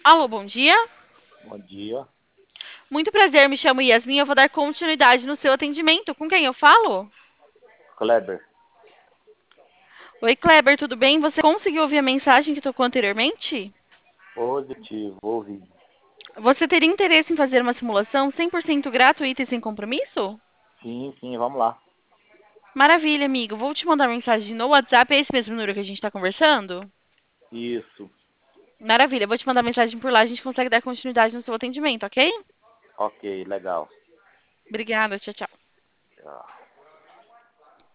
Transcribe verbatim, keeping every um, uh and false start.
Alô, bom dia. Bom dia, Muito prazer, me chamo Yasmin. Eu vou dar continuidade no seu atendimento. Com quem eu falo? Kleber. Oi, Kleber, tudo bem? Você conseguiu ouvir a mensagem que tocou anteriormente? Positivo, ouvi. Você teria interesse em fazer uma simulação cem por cento gratuita e sem compromisso? Sim, sim, vamos lá. Maravilha, amigo. Vou te mandar mensagem no WhatsApp. É esse mesmo número que a gente está conversando? Isso, Maravilha, vou te mandar mensagem por lá. A gente consegue dar continuidade no seu atendimento, ok? ok, legal. Obrigada, tchau, tchau. Tchau.